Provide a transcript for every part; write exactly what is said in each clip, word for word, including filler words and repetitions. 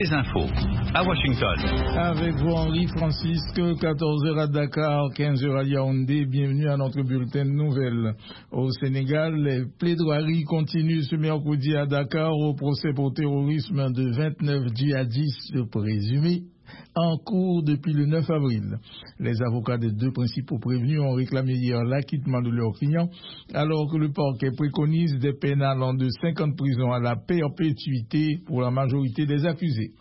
Les infos à Washington. Avec vous, Henri Francisque, quatorze heures à Dakar, quinze heures à Yaoundé. Bienvenue à notre bulletin de nouvelles. Au Sénégal, les plaidoiries continuent ce mercredi à Dakar au procès pour terrorisme de vingt-neuf djihadistes présumés en cours depuis le neuf avril. Les avocats des deux principaux prévenus ont réclamé hier l'acquittement de leurs clients, alors que le parquet préconise des peines allant de cinq ans de prison à la perpétuité pour la majorité des accusés.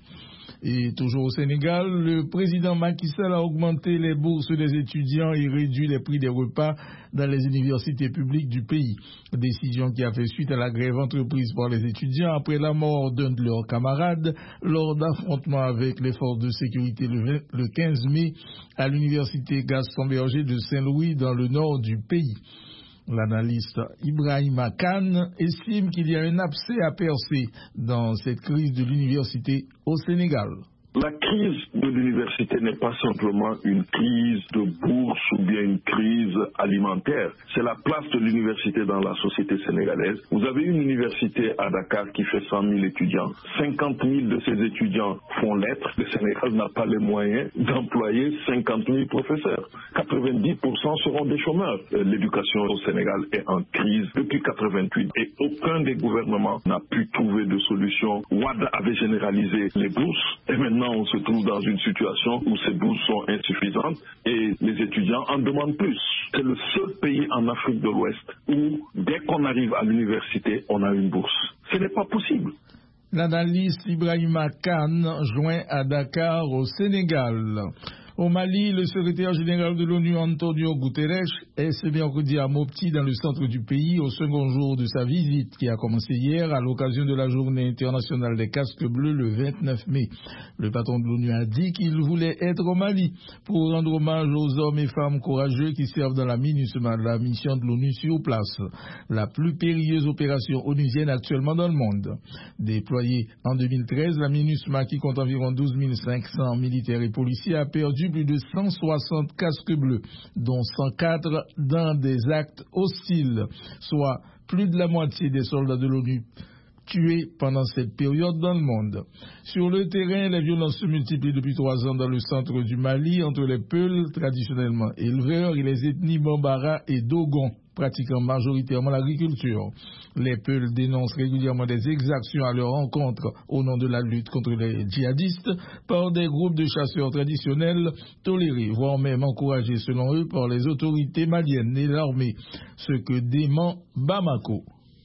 Et toujours au Sénégal, le président Macky Sall a augmenté les bourses des étudiants et réduit les prix des repas dans les universités publiques du pays. Décision qui a fait suite à la grève entreprise par les étudiants après la mort d'un de leurs camarades lors d'affrontements avec les forces de sécurité le quinze mai à l'université Gaston Berger de Saint-Louis dans le nord du pays. L'analyste Ibrahima Kane estime qu'il y a un abcès à percer dans cette crise de l'université au Sénégal. La crise de l'université n'est pas simplement une crise de bourse ou bien une crise alimentaire. C'est la place de l'université dans la société sénégalaise. Vous avez une université à Dakar qui fait cent mille étudiants. cinquante mille de ces étudiants font lettres. Le Sénégal n'a pas les moyens d'employer cinquante mille professeurs. quatre-vingt-dix pour cent seront des chômeurs. L'éducation au Sénégal est en crise depuis quatre-vingt-huit et aucun des gouvernements n'a pu trouver de solution. Wade avait généralisé les bourses et maintenant on se trouve dans une situation où ces bourses sont insuffisantes et les étudiants en demandent plus. C'est le seul pays en Afrique de l'Ouest où, dès qu'on arrive à l'université, on a une bourse. Ce n'est pas possible. L'analyste Ibrahima Kane joint à Dakar au Sénégal. Au Mali, le secrétaire général de l'ONU, Antonio Guterres, est ce mercredi à Mopti, dans le centre du pays, au second jour de sa visite qui a commencé hier à l'occasion de la journée internationale des casques bleus le vingt-neuf mai. Le patron de l'ONU a dit qu'il voulait être au Mali pour rendre hommage aux hommes et femmes courageux qui servent dans la MINUSMA, la mission de l'ONU sur place, la plus périlleuse opération onusienne actuellement dans le monde. Déployée en deux mille treize, la MINUSMA, qui compte environ douze mille cinq cents militaires et policiers, a perdu plus de cent soixante casques bleus, dont cent quatre dans des actes hostiles, soit plus de la moitié des soldats de l'ONU tués pendant cette période dans le monde. Sur le terrain, les violences se multiplient depuis trois ans dans le centre du Mali entre les Peuls, traditionnellement éleveurs, et les ethnies Bambara et Dogon, pratiquant majoritairement l'agriculture. Les Peuls dénoncent régulièrement des exactions à leur encontre au nom de la lutte contre les djihadistes par des groupes de chasseurs traditionnels tolérés, voire même encouragés selon eux par les autorités maliennes et l'armée, ce que dément Bamako.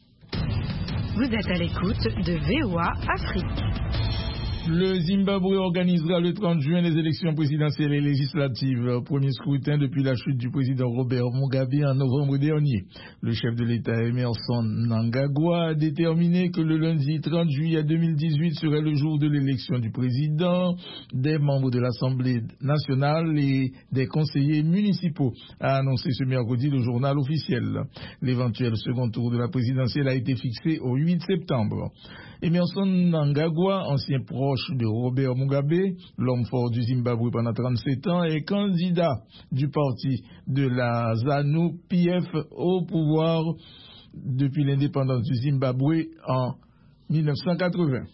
Vous êtes à l'écoute de V O A Afrique. Le Zimbabwe organisera le trente juin les élections présidentielles et législatives, premier scrutin depuis la chute du président Robert Mugabe en novembre dernier. Le chef de l'État Emmerson Mnangagwa a déterminé que le lundi trente juillet deux mille dix-huit serait le jour de l'élection du président, des membres de l'Assemblée nationale et des conseillers municipaux, a annoncé ce mercredi le journal officiel. L'éventuel second tour de la présidentielle a été fixé au huit septembre. Emmerson Mnangagwa, ancien proche de Robert Mugabe, l'homme fort du Zimbabwe pendant trente-sept ans, est candidat du parti de la ZANU-P F au pouvoir depuis l'indépendance du Zimbabwe en mille neuf cent quatre-vingts.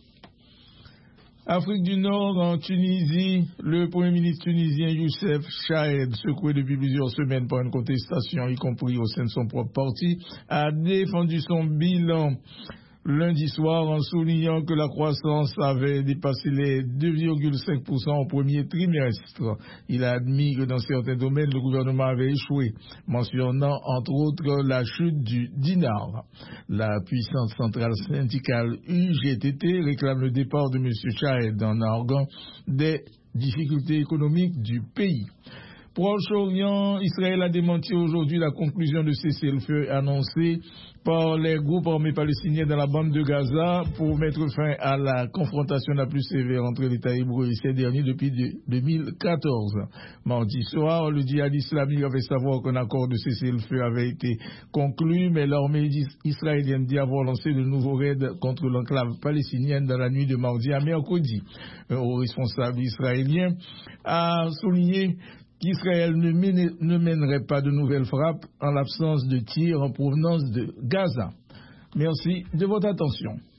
Afrique du Nord, en Tunisie, le Premier ministre tunisien Youssef Chahed, secoué depuis plusieurs semaines par une contestation, y compris au sein de son propre parti, a défendu son bilan lundi soir en soulignant que la croissance avait dépassé les deux virgule cinq pour cent au premier trimestre. Il a admis que dans certains domaines, le gouvernement avait échoué, mentionnant entre autres la chute du dinar. La puissance centrale syndicale U G T T réclame le départ de M. Chahed en arguant des difficultés économiques du pays. Proche-Orient, Israël a démenti aujourd'hui la conclusion de cessez-le-feu annoncée par les groupes armés palestiniens dans la bande de Gaza pour mettre fin à la confrontation la plus sévère entre l'État hébreu et ces derniers depuis deux mille quatorze. Mardi soir, le djihad islamique avait savoir qu'un accord de cessez-le-feu avait été conclu, mais l'armée israélienne dit avoir lancé de nouveaux raids contre l'enclave palestinienne dans la nuit de mardi à mercredi. Un haut responsable israélien a souligné qu'Israël ne, mène, ne mènerait pas de nouvelles frappes en l'absence de tirs en provenance de Gaza. Merci de votre attention.